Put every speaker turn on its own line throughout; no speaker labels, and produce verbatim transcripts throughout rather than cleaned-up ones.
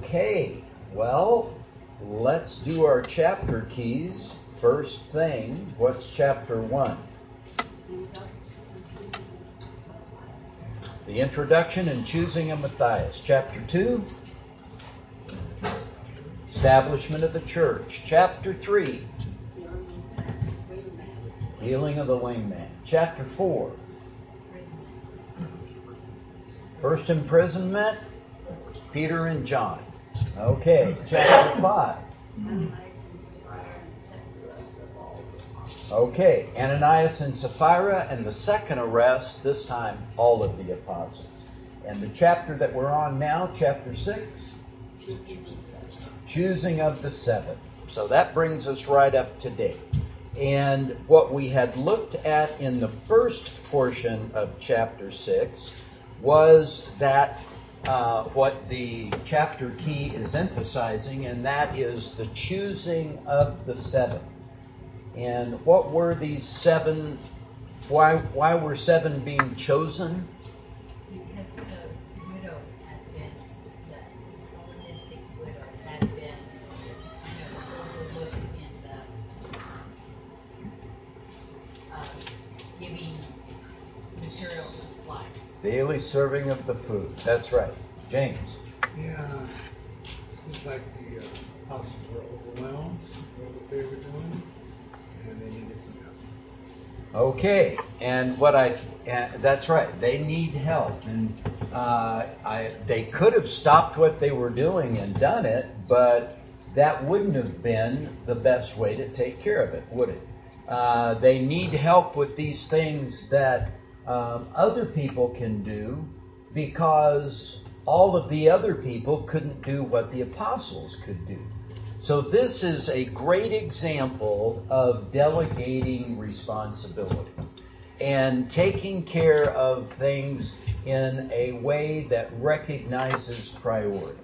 Okay, well, let's do our chapter keys. First thing, what's chapter one? The introduction and choosing of Matthias. Chapter two, establishment of the church. Chapter three, healing of the lame man. Chapter four, first imprisonment, Peter and John. Okay, chapter five. Okay, Ananias and Sapphira and the second arrest, this time all of the apostles. And the chapter that we're on now, chapter six, choosing of the seven. So that brings us right up to date. And what we had looked at in the first portion of chapter six was that uh, what the chapter key is emphasizing, and that is the choosing of the seven. And what were these seven? Why why were seven being chosen?
Because the widows had been, the Hellenistic widows had been kind of overlooked in the uh, giving materials and supplies.
Daily serving of the food. That's right. James.
Yeah, seems like the uh, apostles were overwhelmed with what they were doing, and they needed some help.
Okay, and what I uh, that's right. They need help, and uh, I they could have stopped what they were doing and done it, but that wouldn't have been the best way to take care of it, would it? Uh, they need help with these things that um, other people can do, because all of the other people couldn't do what the apostles could do. So this is a great example of delegating responsibility and taking care of things in a way that recognizes priority.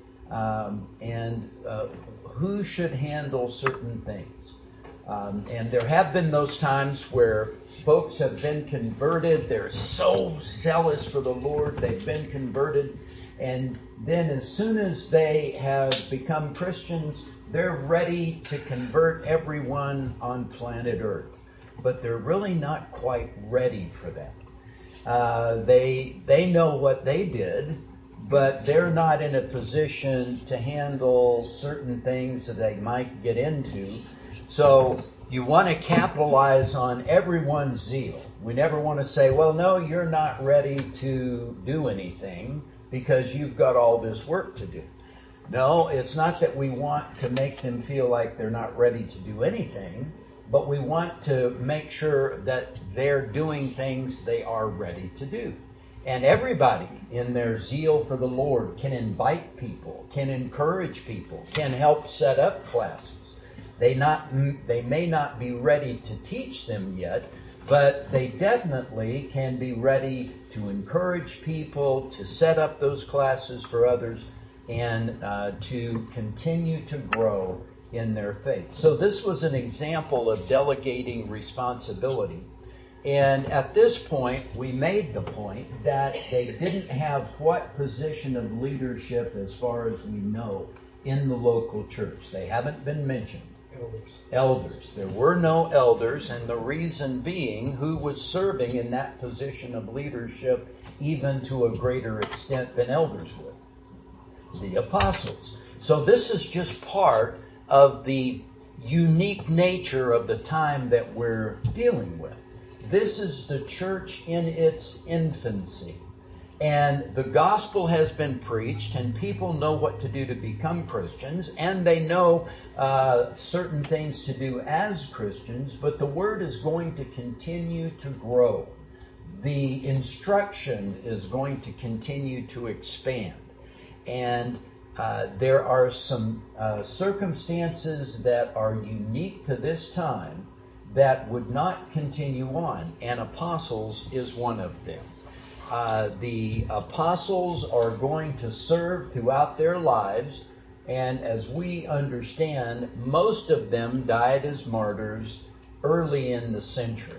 Um, and uh, who should handle certain things. Um, and there have been those times where folks have been converted. They're so zealous for the Lord. They've been converted. And then as soon as they have become Christians, they're ready to convert everyone on planet Earth. But they're really not quite ready for that. Uh, they they know what they did, but they're not in a position to handle certain things that they might get into. So you want to capitalize on everyone's zeal. We never want to say, well, no, you're not ready to do anything because you've got all this work to do. No, it's not that we want to make them feel like they're not ready to do anything, but we want to make sure that they're doing things they are ready to do. And everybody in their zeal for the Lord can invite people, can encourage people, can help set up classes. They not they may not be ready to teach them yet, but they definitely can be ready to encourage people, to set up those classes for others, and uh, to continue to grow in their faith. So this was an example of delegating responsibility. And at this point, we made the point that they didn't have what position of leadership, as far as we know, in the local church. They haven't been mentioned.
Elders.
Elders. There were no elders, and the reason being, who was serving in that position of leadership even to a greater extent than elders would? The apostles. So this is just part of the unique nature of the time that we're dealing with. This is the church in its infancy. And the gospel has been preached, and people know what to do to become Christians, and they know uh, certain things to do as Christians, but the word is going to continue to grow. The instruction is going to continue to expand. And uh, there are some uh, circumstances that are unique to this time that would not continue on, and apostles is one of them. Uh, the apostles are going to serve throughout their lives, and as we understand, most of them died as martyrs early in the century.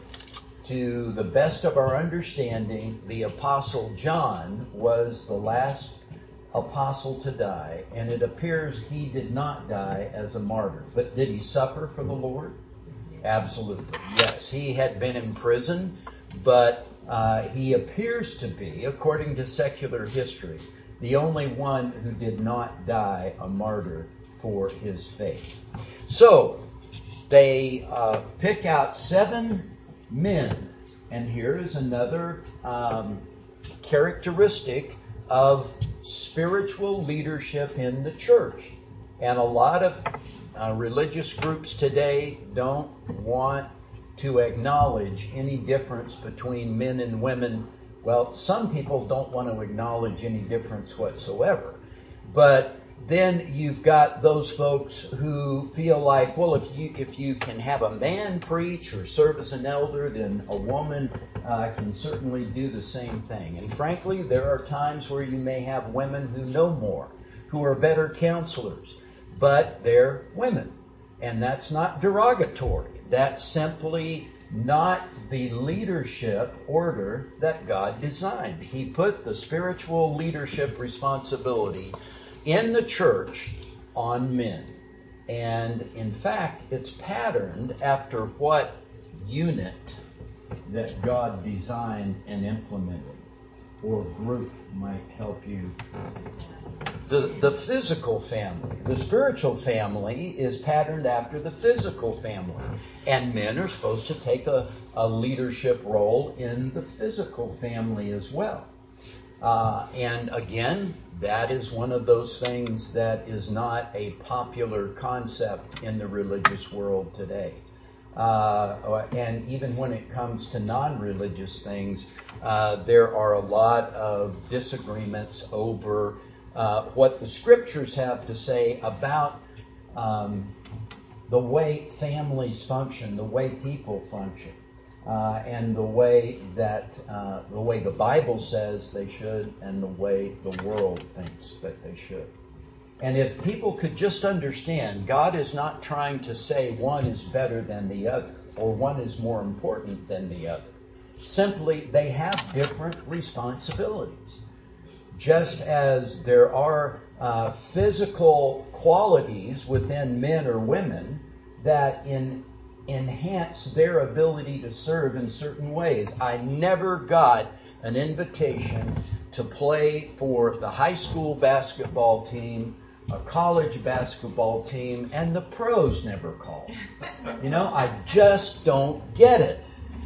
To the best of our understanding, the Apostle John was the last apostle to die, and it appears he did not die as a martyr. But did he suffer for the Lord? Absolutely. Yes, he had been in prison, but uh, he appears to be, according to secular history, the only one who did not die a martyr for his faith. So, they uh, pick out seven men, and here is another um, characteristic of spiritual leadership in the church. And a lot of uh, religious groups today don't want to acknowledge any difference between men and women. Well, some people don't want to acknowledge any difference whatsoever. But then you've got those folks who feel like, well, if you if you can have a man preach or serve as an elder, then a woman uh, can certainly do the same thing. And frankly, there are times where you may have women who know more, who are better counselors, but they're women. And that's not derogatory. That's simply not the leadership order that God designed. He put the spiritual leadership responsibility in the church on men. And in fact, it's patterned after what unit that God designed and implemented, or group might help you. The, the physical family. The spiritual family is patterned after the physical family. And men are supposed to take a, a leadership role in the physical family as well. Uh, and again, that is one of those things that is not a popular concept in the religious world today. Uh, and even when it comes to non-religious things, uh, there are a lot of disagreements over uh, what the scriptures have to say about um, the way families function, the way people function. Uh, and the way that uh, the way the Bible says they should, and the way the world thinks that they should. And if people could just understand, God is not trying to say one is better than the other, or one is more important than the other. Simply, they have different responsibilities. Just as there are uh, physical qualities within men or women that in enhance their ability to serve in certain ways. I never got an invitation to play for the high school basketball team, a college basketball team, and the pros never called. You know, I just don't get it.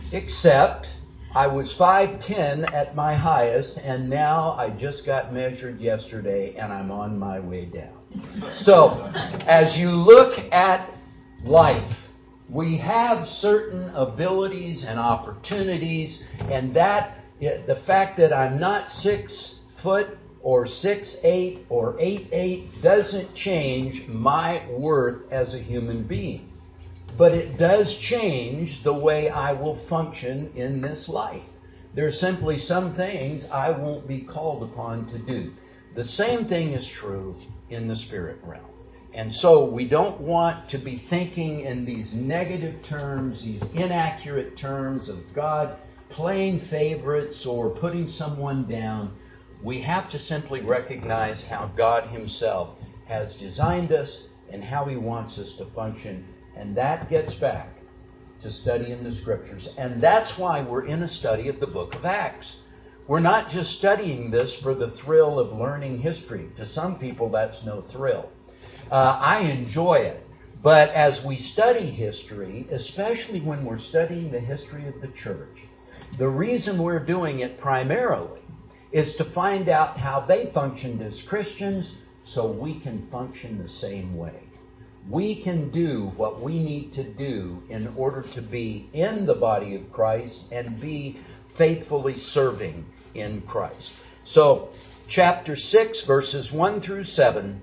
Except I was five ten at my highest, and now I just got measured yesterday, and I'm on my way down. So, as you look at life, we have certain abilities and opportunities, and that the fact that I'm not six foot or six eight or eight eight doesn't change my worth as a human being. But it does change the way I will function in this life. There's simply some things I won't be called upon to do. The same thing is true in the spirit realm. And so we don't want to be thinking in these negative terms, these inaccurate terms of God playing favorites or putting someone down. We have to simply recognize how God Himself has designed us and how He wants us to function. And that gets back to studying the Scriptures. And that's why we're in a study of the book of Acts. We're not just studying this for the thrill of learning history. To some people, that's no thrill. Uh, I enjoy it. But as we study history, especially when we're studying the history of the church, the reason we're doing it primarily is to find out how they functioned as Christians so we can function the same way. We can do what we need to do in order to be in the body of Christ and be faithfully serving in Christ. So, chapter six, verses one through seven,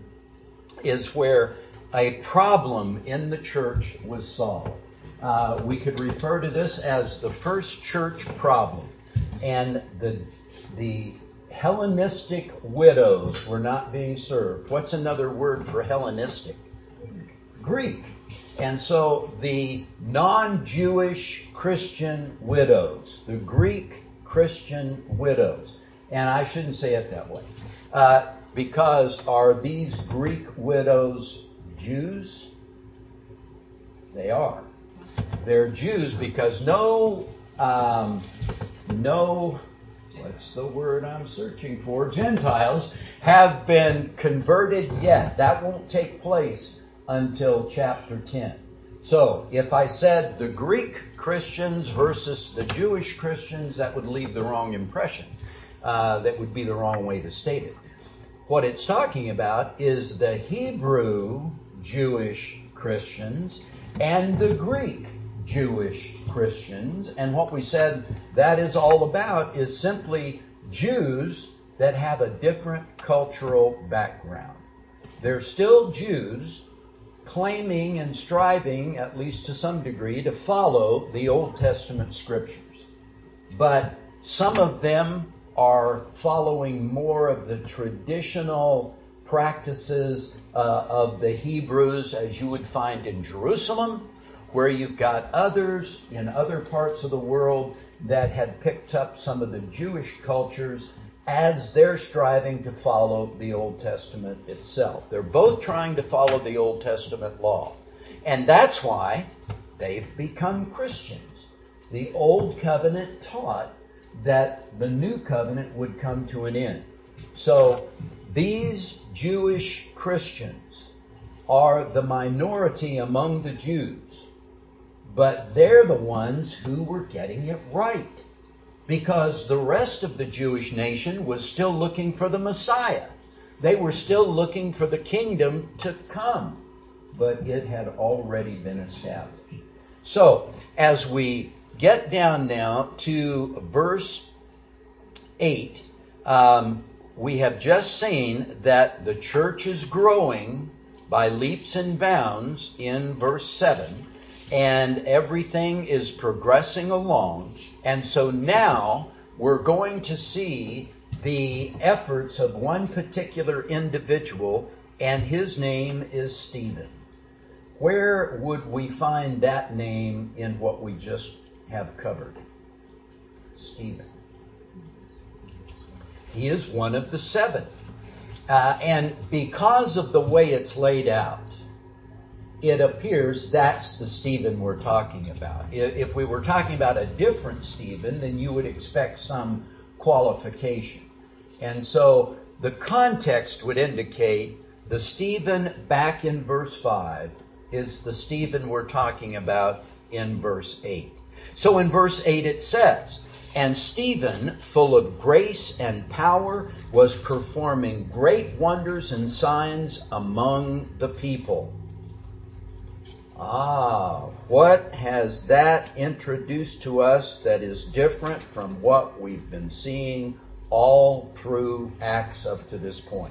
is where a problem in the church was solved. Uh, we could refer to this as the first church problem. And the the Hellenistic widows were not being served. What's another word for Hellenistic? Greek. And so the non-Jewish Christian widows, the Greek Christian widows, and I shouldn't say it that way. Uh, Because are these Greek widows Jews? They are. They're Jews because no, um, no, what's the word I'm searching for? Gentiles have been converted yet. That won't take place until chapter ten. So if I said the Greek Christians versus the Jewish Christians, that would leave the wrong impression. Uh, that would be the wrong way to state it. What it's talking about is the Hebrew Jewish Christians and the Greek Jewish Christians. And what we said that is all about is simply Jews that have a different cultural background. They're still Jews claiming and striving, at least to some degree, to follow the Old Testament scriptures. But some of them are following more of the traditional practices uh, of the Hebrews, as you would find in Jerusalem, where you've got others in other parts of the world that had picked up some of the Jewish cultures as they're striving to follow the Old Testament itself. They're both trying to follow the Old Testament law. And that's why they've become Christians. The Old Covenant taught that the New Covenant would come to an end. So these Jewish Christians are the minority among the Jews, but they're the ones who were getting it right, because the rest of the Jewish nation was still looking for the Messiah. They were still looking for the kingdom to come, but it had already been established. So as we get down now to verse eight, um, we have just seen that the church is growing by leaps and bounds in verse seven, and everything is progressing along. And so now we're going to see the efforts of one particular individual, and his name is Stephen. Where would we find that name in what we just have covered? Stephen. He is one of the seven. Uh, and because of the way it's laid out, it appears that's the Stephen we're talking about. If we were talking about a different Stephen, then you would expect some qualification. And so the context would indicate the Stephen back in verse five is the Stephen we're talking about in verse eight. So in verse eight it says, "And Stephen, full of grace and power, was performing great wonders and signs among the people." Ah, what has that introduced to us that is different from what we've been seeing all through Acts up to this point?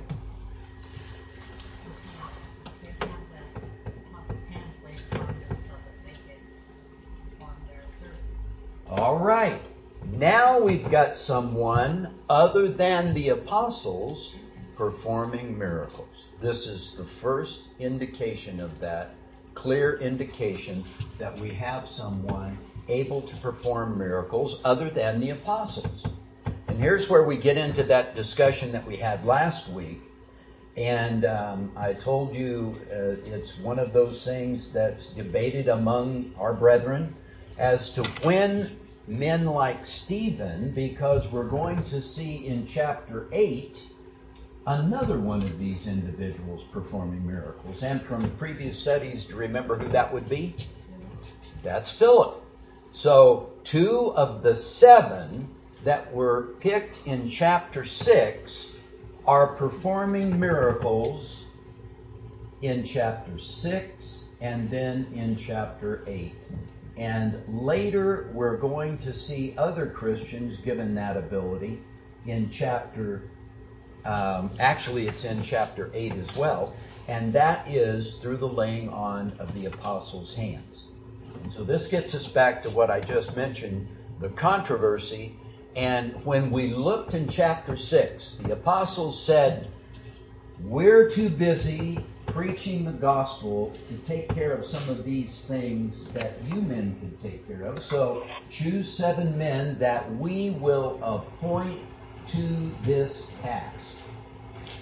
They have the apostles' hands laid upon them so that they could perform their service.
All right. Now we've got someone other than the apostles performing miracles. This is the first indication of that, clear indication that we have someone able to perform miracles other than the apostles. And here's where we get into that discussion that we had last week. And um, I told you uh, it's one of those things that's debated among our brethren as to when men like Stephen, because we're going to see in chapter eight another one of these individuals performing miracles. And from previous studies, do you remember who that would be? That's Philip. So two of the seven that were picked in chapter six are performing miracles in chapter six and then in chapter eight. And later we're going to see other Christians given that ability in chapter, um, actually it's in chapter eight as well, and that is through the laying on of the apostles' hands. And so this gets us back to what I just mentioned, the controversy. And when we looked in chapter six, the apostles said, we're too busy preaching the gospel to take care of some of these things that you men can take care of. So choose seven men that we will appoint to this task.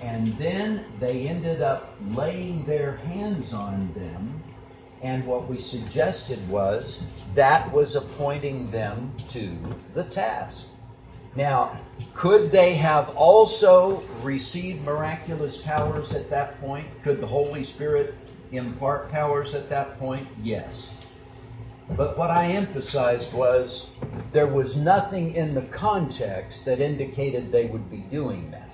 And then they ended up laying their hands on them. And what we suggested was that was appointing them to the task. Now, could they have also received miraculous powers at that point? Could the Holy Spirit impart powers at that point? Yes. But what I emphasized was there was nothing in the context that indicated they would be doing that.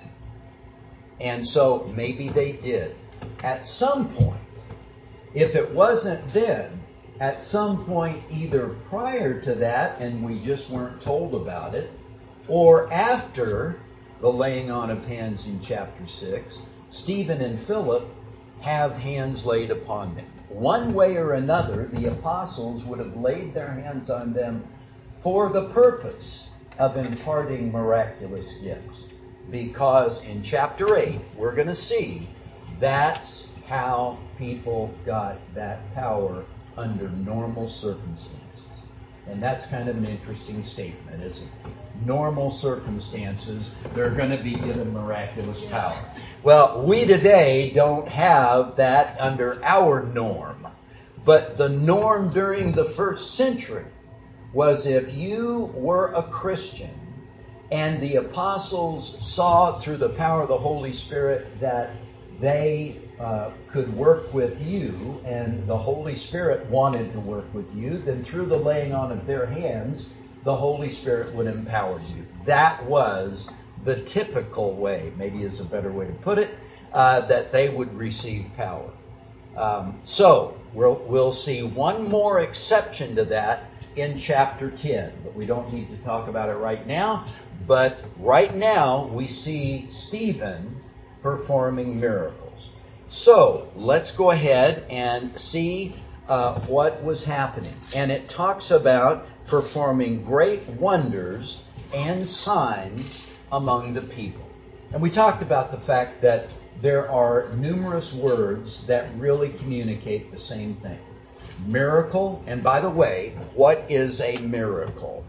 And so maybe they did. At some point, if it wasn't then, at some point either prior to that and we just weren't told about it, or after the laying on of hands in chapter six, Stephen and Philip have hands laid upon them. One way or another, the apostles would have laid their hands on them for the purpose of imparting miraculous gifts. Because in chapter eight, we're going to see that's how people got that power under normal circumstances. And that's kind of an interesting statement, isn't it? Normal circumstances, they're going to be given miraculous power. Well, we today don't have that under our norm. But the norm during the first century was if you were a Christian and the apostles saw through the power of the Holy Spirit that they uh, could work with you and the Holy Spirit wanted to work with you, then through the laying on of their hands, the Holy Spirit would empower you. That was the typical way, maybe is a better way to put it, uh, that they would receive power. Um, so, we'll, we'll see one more exception to that in chapter ten, but we don't need to talk about it right now. But right now, we see Stephen performing miracles. So, let's go ahead and see uh, what was happening. And it talks about performing great wonders and signs among the people. And we talked about the fact that there are numerous words that really communicate the same thing. Miracle, and by the way, what is a miracle?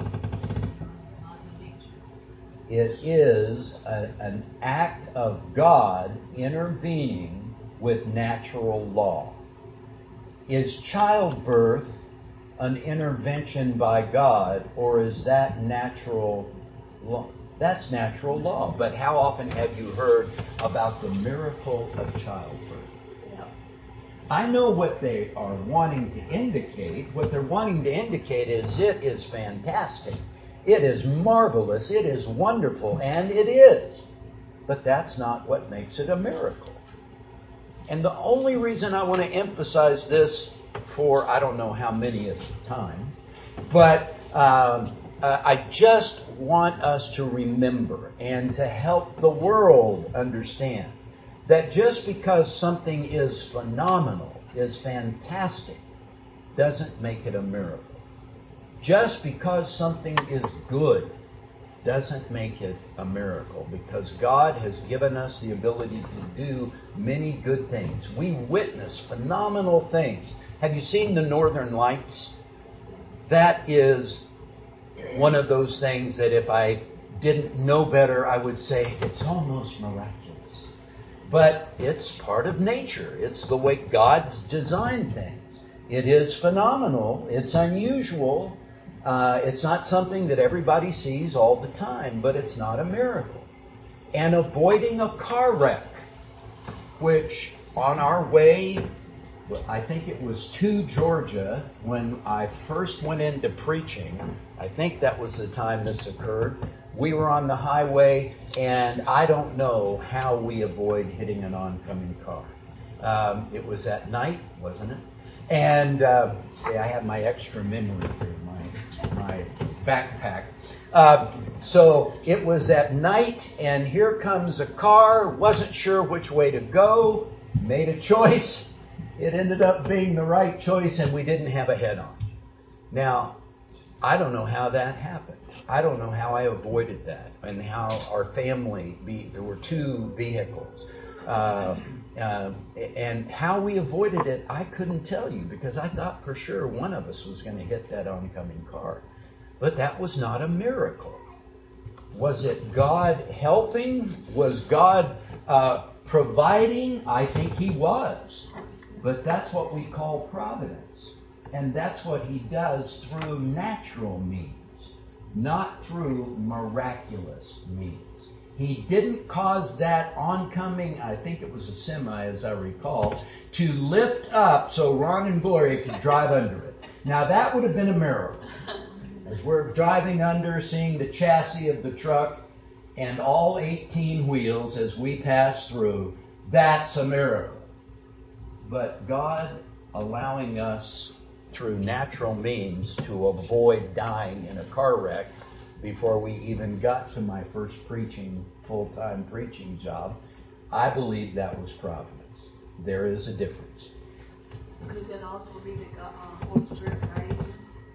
It is a, an act of God intervening with natural law. Is childbirth an intervention by God, or is that natural law? That's natural law. But how often have you heard about the miracle of childbirth? I know what they are wanting to indicate. What they're wanting to indicate is it is fantastic. It is marvelous. It is wonderful. And it is. But that's not what makes it a miracle. And the only reason I want to emphasize this for I don't know how many at the time, but um, uh, I just want us to remember and to help the world understand that just because something is phenomenal, is fantastic, doesn't make it a miracle. Just because something is good doesn't make it a miracle, because God has given us the ability to do many good things. We witness phenomenal things. Have you seen the Northern Lights? That is one of those things that if I didn't know better, I would say it's almost miraculous. But it's part of nature. It's the way God's designed things. It is phenomenal. It's unusual. Uh, it's not something that everybody sees all the time, but it's not a miracle. And avoiding a car wreck, which on our way, I think it was to Georgia, when I first went into preaching, I think that was the time this occurred. We were on the highway, and I don't know how we avoid hitting an oncoming car. Um, it was at night, wasn't it? And uh, see, I have my extra memory here, my my backpack. Uh, so it was at night, and here comes a car. Wasn't sure which way to go. Made a choice. It ended up being the right choice, and we didn't have a head-on. Now, I don't know how that happened. I don't know how I avoided that, and how our family, be, there were two vehicles. Uh, uh, and how we avoided it, I couldn't tell you, because I thought for sure one of us was going to hit that oncoming car. But that was not a miracle. Was it God helping? Was God Uh, providing, I think he was. But that's what we call providence. And that's what he does through natural means, not through miraculous means. He didn't cause that oncoming, I think it was a semi as I recall, to lift up so Ron and Gloria could drive under it. Now that would have been a miracle. As we're driving under, seeing the chassis of the truck and all eighteen wheels as we pass through, that's a miracle. But God allowing us through natural means to avoid dying in a car wreck before we even got to my first preaching, full-time preaching job, I believe that was providence. There is a difference.
Could that also be the God, uh, Holy Spirit guiding you?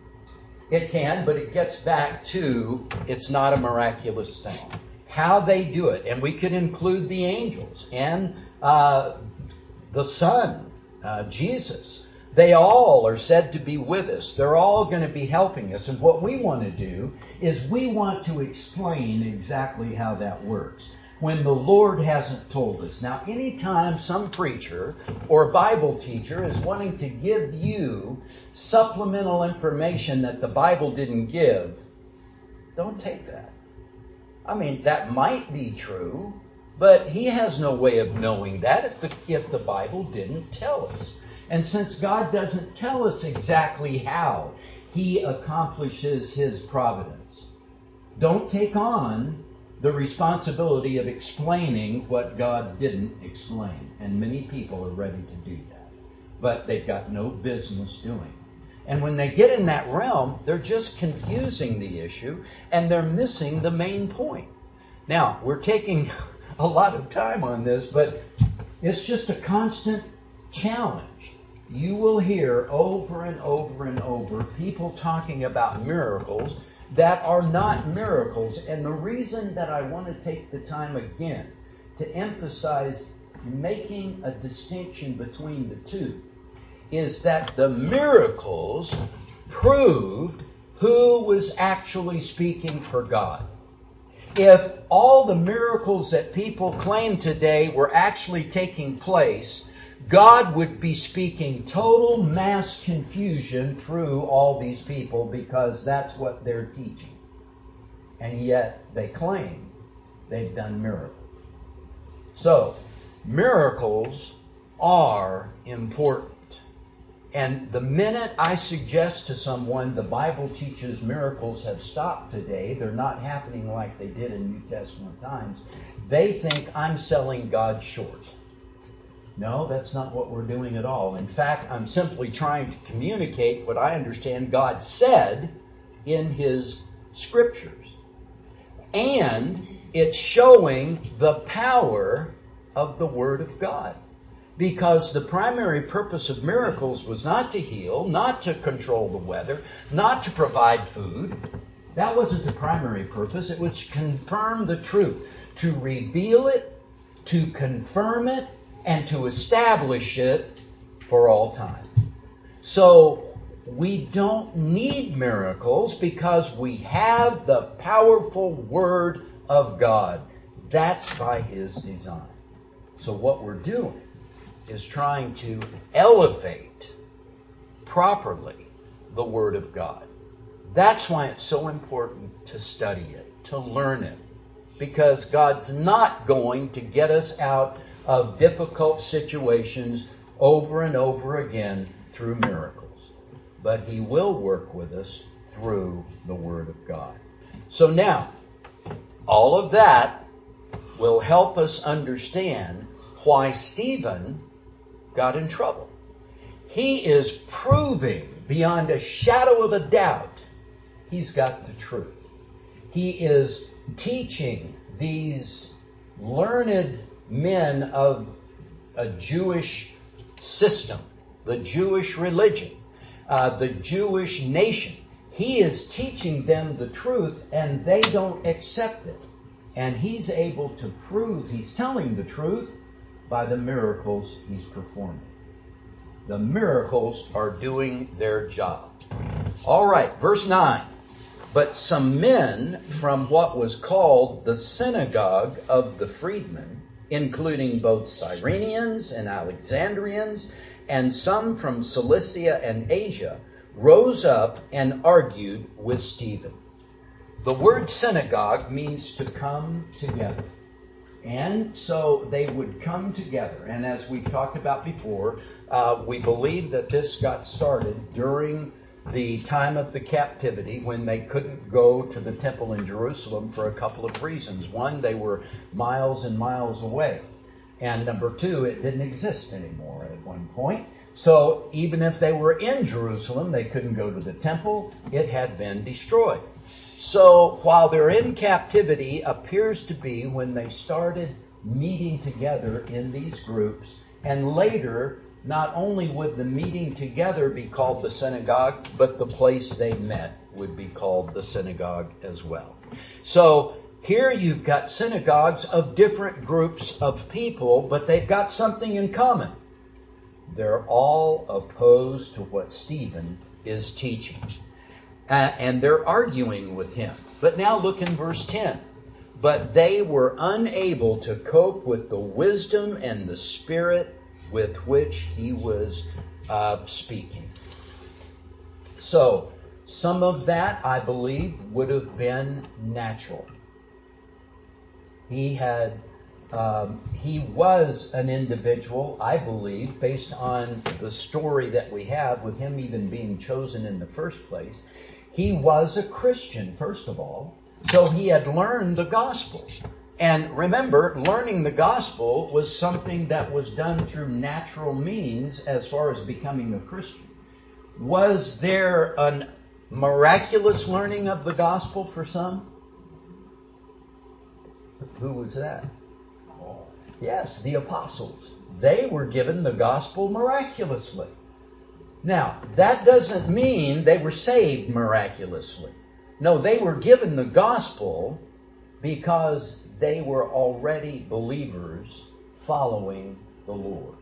It can, but it gets back to it's not a miraculous thing. How they do it, and we could include the angels and uh, the Son, uh, Jesus. They all are said to be with us. They're all going to be helping us. And what we want to do is we want to explain exactly how that works when the Lord hasn't told us. Now, anytime some preacher or Bible teacher is wanting to give you supplemental information that the Bible didn't give, don't take that. I mean, that might be true, but he has no way of knowing that if the, if the Bible didn't tell us. And since God doesn't tell us exactly how he accomplishes his providence, don't take on the responsibility of explaining what God didn't explain. And many people are ready to do that. But they've got no business doing it. And when they get in that realm, they're just confusing the issue and they're missing the main point. Now, we're taking a lot of time on this, but it's just a constant challenge. You will hear over and over and over people talking about miracles that are not miracles. And the reason that I want to take the time again to emphasize making a distinction between the two is that the miracles proved who was actually speaking for God. If all the miracles that people claim today were actually taking place, God would be speaking total mass confusion through all these people because that's what they're teaching. And yet they claim they've done miracles. So, miracles are important. And the minute I suggest to someone the Bible teaches miracles have stopped today, they're not happening like they did in New Testament times, they think I'm selling God short. No, that's not what we're doing at all. In fact, I'm simply trying to communicate what I understand God said in his scriptures. And it's showing the power of the Word of God. Because the primary purpose of miracles was not to heal, not to control the weather, not to provide food. That wasn't the primary purpose. It was to confirm the truth, to reveal it, to confirm it, and to establish it for all time. So we don't need miracles because we have the powerful Word of God. That's by his design. So what we're doing is trying to elevate properly the Word of God. That's why it's so important to study it, to learn it. Because God's not going to get us out of difficult situations over and over again through miracles. But he will work with us through the Word of God. So now, all of that will help us understand why Stephen got in trouble. He is proving beyond a shadow of a doubt he's got the truth. He is teaching these learned men of a Jewish system, the Jewish religion, uh, the Jewish nation. He is teaching them the truth and they don't accept it. And he's able to prove he's telling the truth by the miracles he's performing. The miracles are doing their job. All right, verse nine. But some men from what was called the synagogue of the freedmen including both Cyrenians and Alexandrians, and some from Cilicia and Asia, rose up and argued with Stephen. The word synagogue means to come together. And so they would come together. And as we've talked about before, uh, we believe that this got started during the time of the captivity, when they couldn't go to the temple in Jerusalem for a couple of reasons. One, they were miles and miles away. And number two, it didn't exist anymore at one point. So even if they were in Jerusalem, they couldn't go to the temple. It had been destroyed. So while they're in captivity appears to be when they started meeting together in these groups, and later not only would the meeting together be called the synagogue, but the place they met would be called the synagogue as well. So here you've got synagogues of different groups of people, but they've got something in common. They're all opposed to what Stephen is teaching. Uh, and they're arguing with him. But now look in verse ten. But they were unable to cope with the wisdom and the spirit with which he was uh, speaking. So, some of that, I believe, would have been natural. He had, um, he was an individual, I believe, based on the story that we have with him even being chosen in the first place. He was a Christian, first of all, so he had learned the gospel. And remember, learning the gospel was something that was done through natural means as far as becoming a Christian. Was there a miraculous learning of the gospel for some? Who was that? Yes, the apostles. They were given the gospel miraculously. Now, that doesn't mean they were saved miraculously. No, they were given the gospel because they were already believers following the Lord.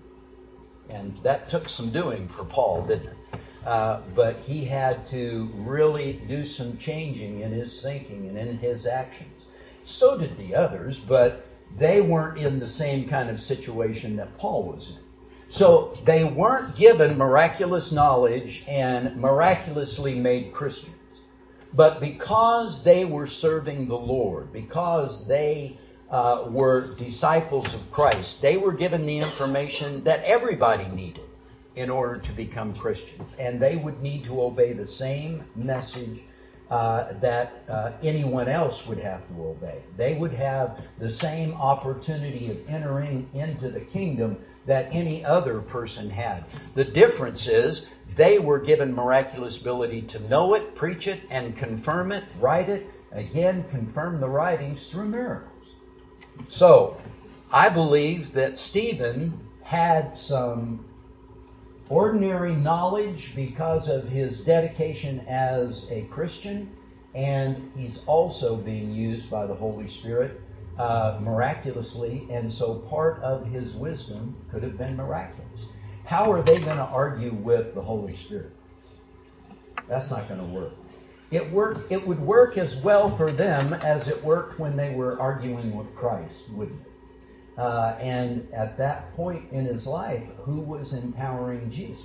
And that took some doing for Paul, didn't it? Uh, but he had to really do some changing in his thinking and in his actions. So did the others, but they weren't in the same kind of situation that Paul was in. So they weren't given miraculous knowledge and miraculously made Christians. But because they were serving the Lord, because they uh, were disciples of Christ, they were given the information that everybody needed in order to become Christians. And they would need to obey the same message uh, that uh, anyone else would have to obey. They would have the same opportunity of entering into the kingdom that any other person had. The difference is they were given miraculous ability to know it, preach it, and confirm it, write it, again, confirm the writings through miracles. So, I believe that Stephen had some ordinary knowledge because of his dedication as a Christian, and he's also being used by the Holy Spirit uh, miraculously, and so part of his wisdom could have been miraculous. How are they going to argue with the Holy Spirit? That's not going to work. It work. It would work as well for them as it worked when they were arguing with Christ, wouldn't it? Uh, and at that point in his life, who was empowering Jesus?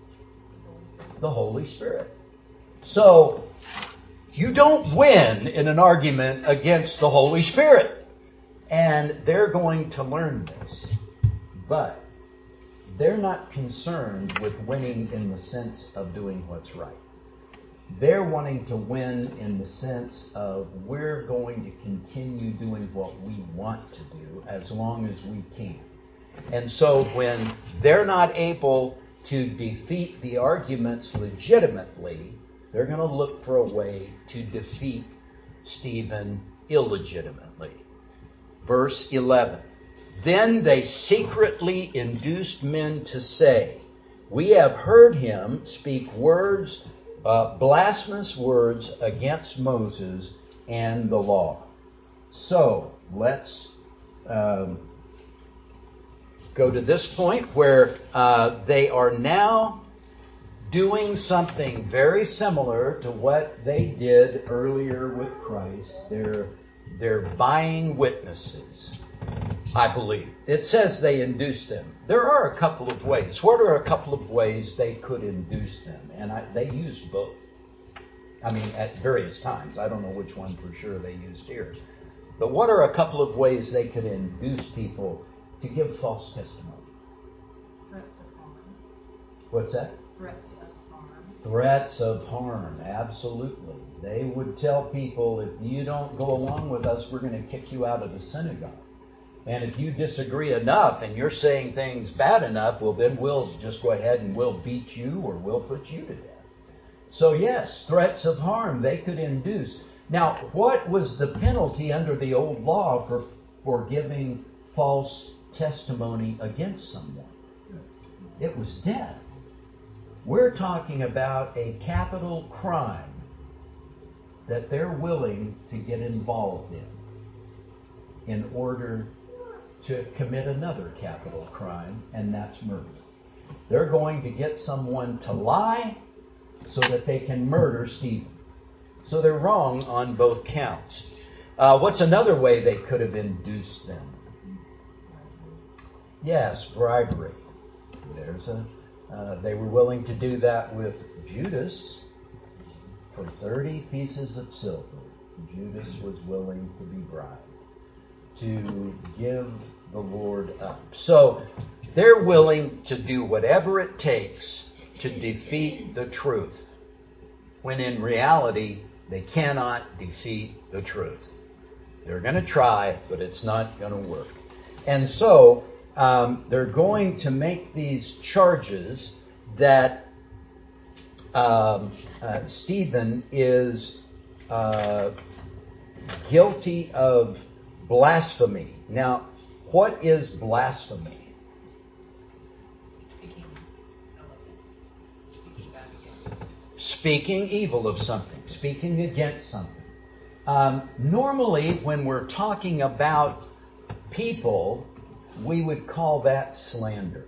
The Holy Spirit. So, you don't win in an argument against the Holy Spirit. And they're going to learn this. But they're not concerned with winning in the sense of doing what's right. They're wanting to win in the sense of we're going to continue doing what we want to do as long as we can. And so when they're not able to defeat the arguments legitimately, they're going to look for a way to defeat Stephen illegitimately. Verse eleven. Then they secretly induced men to say, we have heard him speak words, uh, blasphemous words against Moses and the law. So let's um, go to this point where uh, they are now doing something very similar to what they did earlier with Christ. They're, they're buying witnesses. I believe. It says they induced them. There are a couple of ways. What are a couple of ways they could induce them? And I, they used both. I mean, at various times. I don't know which one for sure they used here. But what are a couple of ways they could induce people to give false testimony?
Threats of harm.
What's that?
Threats of harm.
Threats of harm, absolutely. They would tell people, if you don't go along with us, we're going to kick you out of the synagogue. And if you disagree enough and you're saying things bad enough, well, then we'll just go ahead and we'll beat you or we'll put you to death. So yes, threats of harm they could induce. Now, what was the penalty under the old law for, for giving false testimony against someone? It was death. We're talking about a capital crime that they're willing to get involved in in order to commit another capital crime, and that's murder. They're going to get someone to lie so that they can murder Stephen. So they're wrong on both counts. Uh, what's another way they could have induced them? Yes, bribery. There's a. Uh, they were willing to do that with Judas for thirty pieces of silver. Judas was willing to be bribed to give the Lord up. So they're willing to do whatever it takes to defeat the truth, when in reality they cannot defeat the truth. They're going to try, but it's not going to work. And so um, they're going to make these charges that um, uh, Stephen is uh, guilty of blasphemy. Now, what is blasphemy? Speaking evil of something, speaking against something. Um, normally, when we're talking about people, we would call that slander,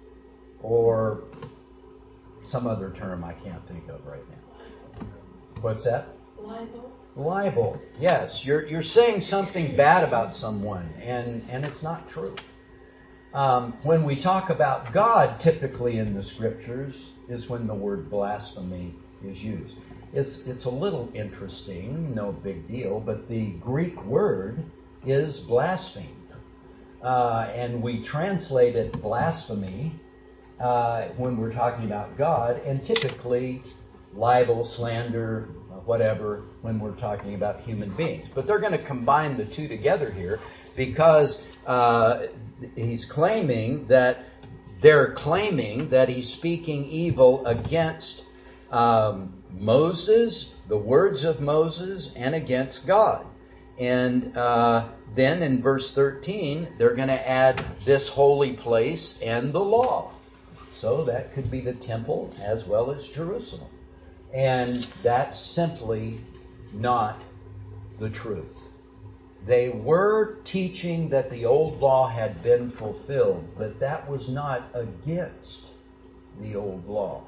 or some other term I can't think of right now. What's that?
Libel.
Libel. Yes, you're you're saying something bad about someone, and and it's not true. Um, when we talk about God, typically in the scriptures, is when the word blasphemy is used. It's it's a little interesting, no big deal, but the Greek word is blaspheme. Uh, and we translate it blasphemy uh, when we're talking about God, and typically libel, slander, whatever, when we're talking about human beings. But they're going to combine the two together here because uh, he's claiming that they're claiming that he's speaking evil against um, Moses, the words of Moses, and against God. And uh, then in verse thirteen, they're going to add this holy place and the law. So that could be the temple as well as Jerusalem. And that's simply not the truth. They were teaching that the old law had been fulfilled, but that was not against the old law.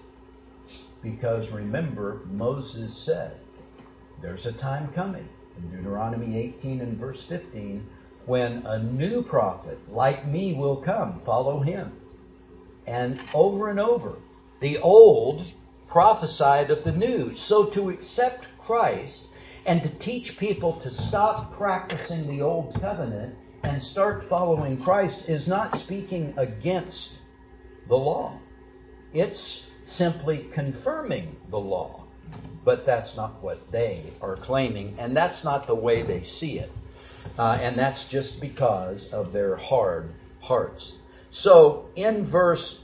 Because remember, Moses said, there's a time coming, in Deuteronomy eighteen and verse fifteen, when a new prophet like me will come, follow him. And over and over, the old prophesied of the new. So to accept Christ and to teach people to stop practicing the old covenant and start following Christ is not speaking against the law. It's simply confirming the law. But that's not what they are claiming, and that's not the way they see it. Uh, and that's just because of their hard hearts. So in verse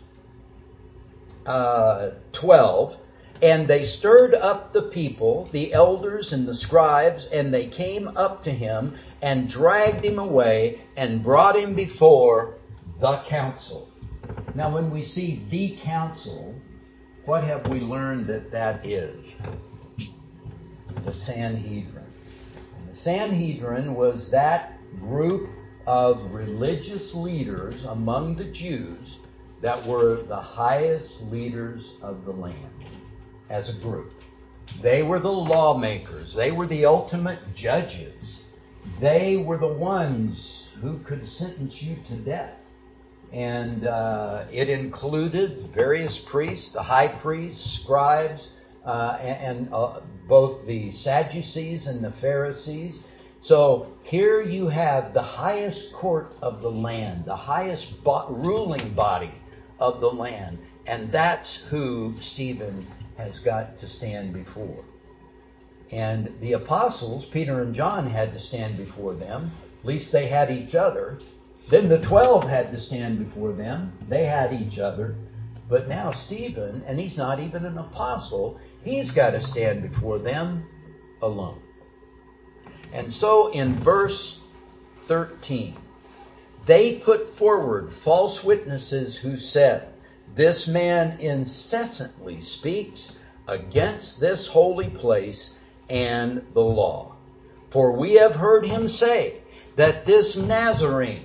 uh, twelve, and they stirred up the people, the elders and the scribes, and they came up to him and dragged him away and brought him before the council. Now when we see the council, what have we learned that that is? The Sanhedrin. And the Sanhedrin was that group of religious leaders among the Jews that were the highest leaders of the land as a group. They were the lawmakers. They were the ultimate judges. They were the ones who could sentence you to death. And uh, it included various priests, the high priests, scribes, uh, and, and uh, both the Sadducees and the Pharisees. So here you have the highest court of the land, the highest bo- ruling body of the land. And that's who Stephen has got to stand before. And the apostles, Peter and John, had to stand before them. At least they had each other. Then the twelve had to stand before them. They had each other. But now Stephen, and he's not even an apostle, he's got to stand before them alone. And so in verse thirteen, they put forward false witnesses who said, "This man incessantly speaks against this holy place and the law. For we have heard him say that this Nazarene,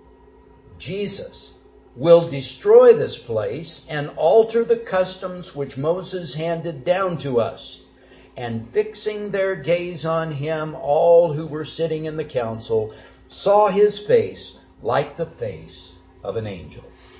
Jesus, will destroy this place and alter the customs which Moses handed down to us." And fixing their gaze on him, all who were sitting in the council saw his face like the face of an angel.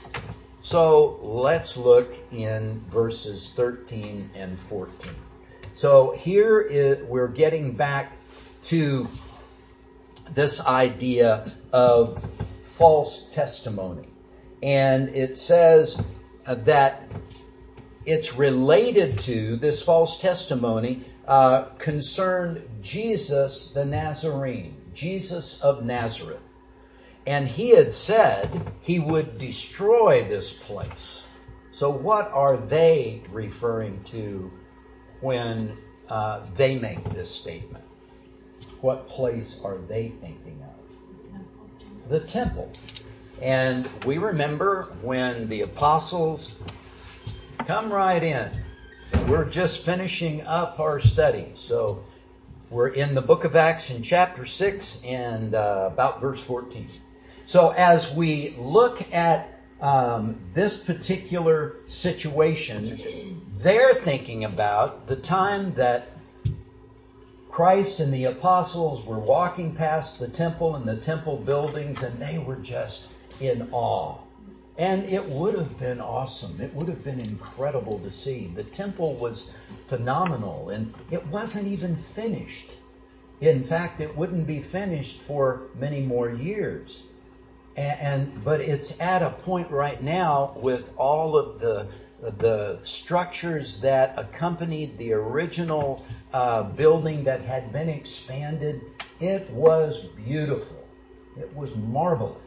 So let's look in verses thirteen and fourteen. So here is, we're getting back to this idea of false testimony. And it says that it's related to, this false testimony uh, concerned Jesus the Nazarene, Jesus of Nazareth. And he had said he would destroy this place. So what are they referring to when uh, they make this statement? What place are they thinking of? The temple. And we remember when the apostles come right in. We're just finishing up our study. So we're in the book of Acts in chapter six and uh, about verse fourteen. So as we look at um, this particular situation, they're thinking about the time that Christ and the apostles were walking past the temple and the temple buildings, and they were just in awe. And it would have been awesome. It would have been incredible to see. The temple was phenomenal, and it wasn't even finished. In fact, it wouldn't be finished for many more years. And, and but it's at a point right now with all of the the structures that accompanied the original uh, building that had been expanded. It was beautiful. It was marvelous.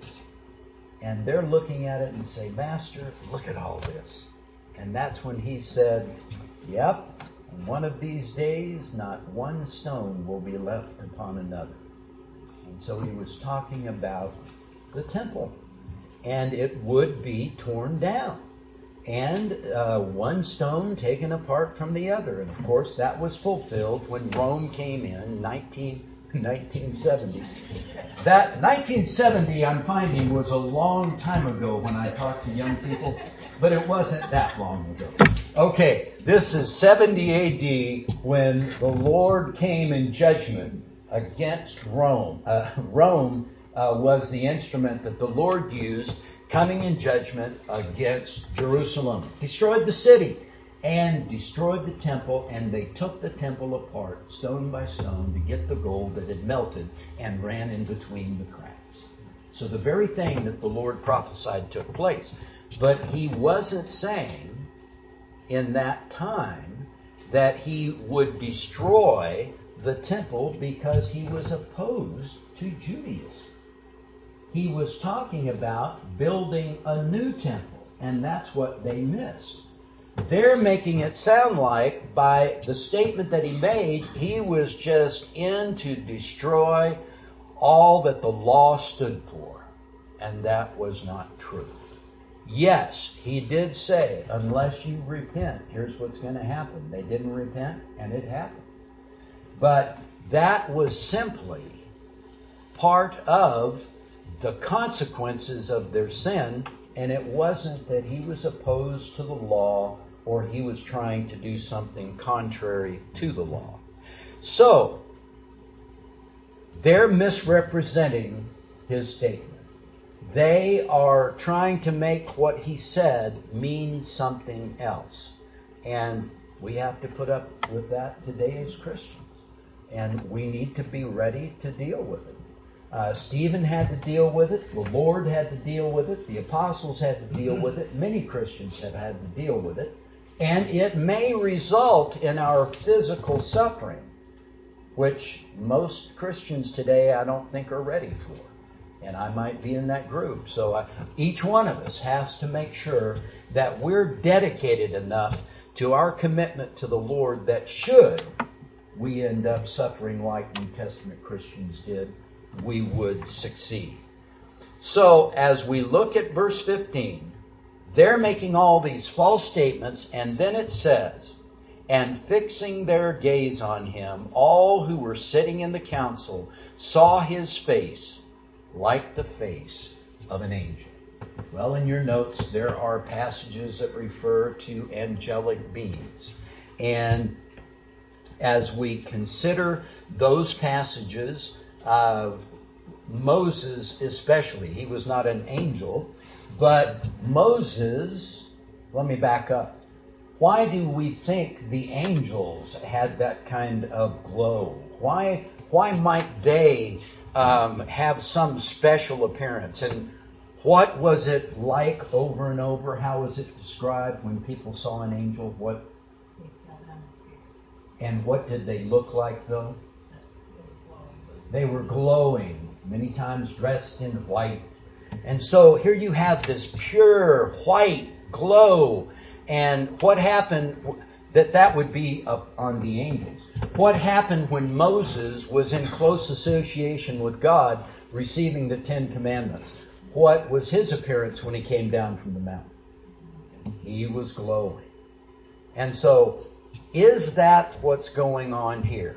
And they're looking at it and say, "Master, look at all this." And that's when he said, "Yep, one of these days, not one stone will be left upon another." And so he was talking about the temple. And it would be torn down. And uh, one stone taken apart from the other. And of course, that was fulfilled when Rome came in nineteen, nineteen seventy. That nineteen seventy, I'm finding, was a long time ago when I talked to young people, but it wasn't that long ago. Okay, this is seventy A D when the Lord came in judgment against Rome. Uh, Rome uh, was the instrument that the Lord used coming in judgment against Jerusalem. Destroyed the city and destroyed the temple, and they took the temple apart stone by stone to get the gold that had melted and ran in between the cracks. So the very thing that the Lord prophesied took place. But he wasn't saying in that time that he would destroy the temple because he was opposed to Judaism. He was talking about building a new temple, and that's what they missed. They're making it sound like by the statement that he made, he was just in to destroy all that the law stood for, and that was not true. Yes, he did say, unless you repent, here's what's going to happen. They didn't repent, and it happened. But that was simply part of the consequences of their sin, and it wasn't that he was opposed to the law or he was trying to do something contrary to the law. So, they're misrepresenting his statement. They are trying to make what he said mean something else. And we have to put up with that today as Christians. And we need to be ready to deal with it. Uh, Stephen had to deal with it. The Lord had to deal with it. The apostles had to deal with it. Many Christians have had to deal with it. And it may result in our physical suffering, which most Christians today I don't think are ready for. And I might be in that group. So I, each one of us has to make sure that we're dedicated enough to our commitment to the Lord that should we end up suffering like New Testament Christians did, we would succeed. So as we look at verse fifteen, they're making all these false statements, and then it says, and fixing their gaze on him, all who were sitting in the council saw his face like the face of an angel. Well, in your notes, there are passages that refer to angelic beings. And as we consider those passages, uh, Moses especially, he was not an angel, but Moses, let me back up. Why do we think the angels had that kind of glow? Why, why might they um, have some special appearance? And what was it like over and over? How was it described when people saw an angel? What? And what did they look like, though? They were glowing, many times dressed in white. And so here you have this pure white glow. And what happened, that that would be up on the angels. What happened when Moses was in close association with God, receiving the Ten Commandments? What was his appearance when he came down from the mountain? He was glowing. And so, is that what's going on here?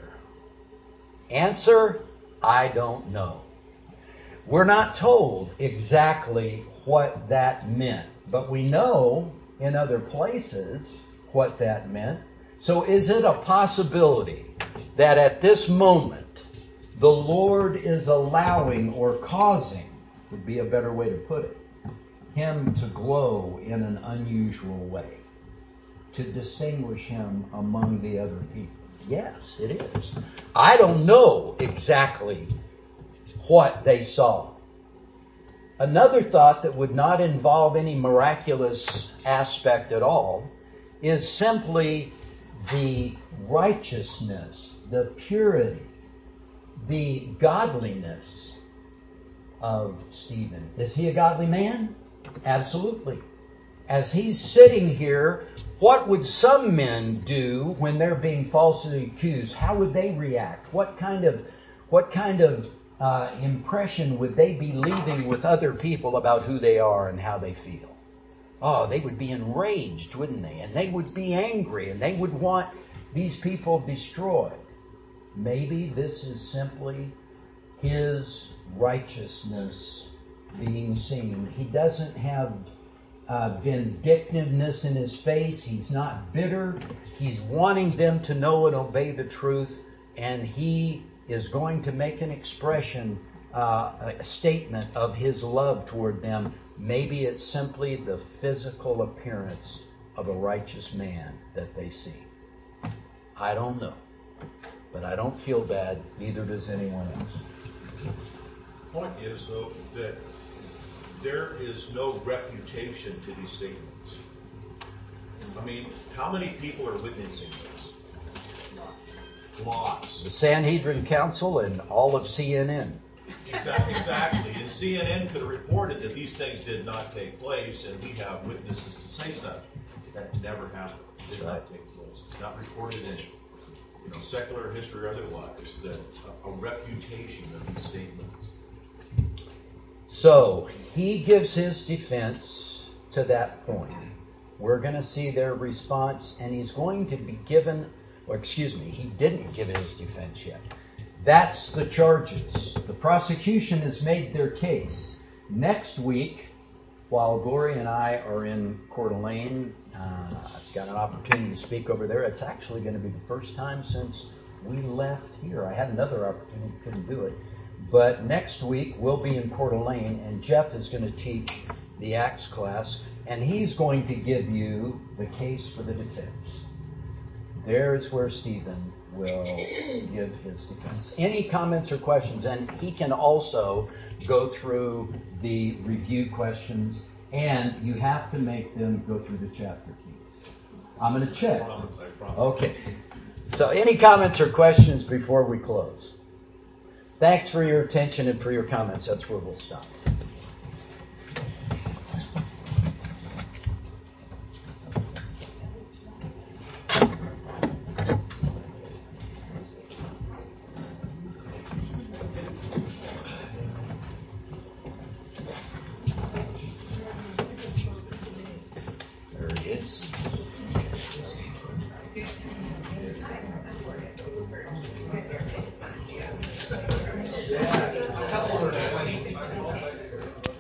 Answer, I don't know. We're not told exactly what that meant, but we know in other places what that meant. So is it a possibility that at this moment the Lord is allowing or causing, would be a better way to put it, him to glow in an unusual way, to distinguish him among the other people? Yes, it is. I don't know exactly what they saw. Another thought that would not involve any miraculous aspect at all is simply the righteousness, the purity, the godliness of Stephen. Is he a godly man? Absolutely. As he's sitting here, what would some men do when they're being falsely accused? How would they react? What kind of, what kind of uh, impression would they be leaving with other people about who they are and how they feel? Oh, they would be enraged, wouldn't they? And they would be angry, and they would want these people destroyed. Maybe this is simply his righteousness being seen. He doesn't have uh, vindictiveness in his face. He's not bitter. He's wanting them to know and obey the truth, and he is going to make an expression, uh, a statement of his love toward them. Maybe it's simply the physical appearance of a righteous man that they see. I don't know. But I don't feel bad, neither does anyone else.
The point is, though, that there is no refutation to these statements. I mean, how many people are witnessing this? Lots.
The Sanhedrin Council and all of C N N.
Exactly. Exactly. And C N N could have reported that these things did not take place, and we have witnesses to say such. That never happened. It did not take place. It's not reported in, you know, secular history or otherwise, that a, a refutation of these statements.
So he gives his defense to that point. We're going to see their response, and he's going to be given, or excuse me, he didn't give his defense yet. That's the charges. The prosecution has made their case. Next week, while Gloria and I are in Coeur d'Alene, uh, I've got an opportunity to speak over there. It's actually going to be the first time since we left here. I had another opportunity, couldn't do it. But next week we'll be in Coeur d'Alene, and Jeff is going to teach the Acts class, and he's going to give you the case for the defense. There's where Stephen will give his defense. Any comments or questions? And he can also go through the review questions, and you have to make them go through the chapter keys. I'm going to check.
I promise, I promise.
Okay. So any comments or questions before we close? Thanks for your attention and for your comments. That's where we'll stop.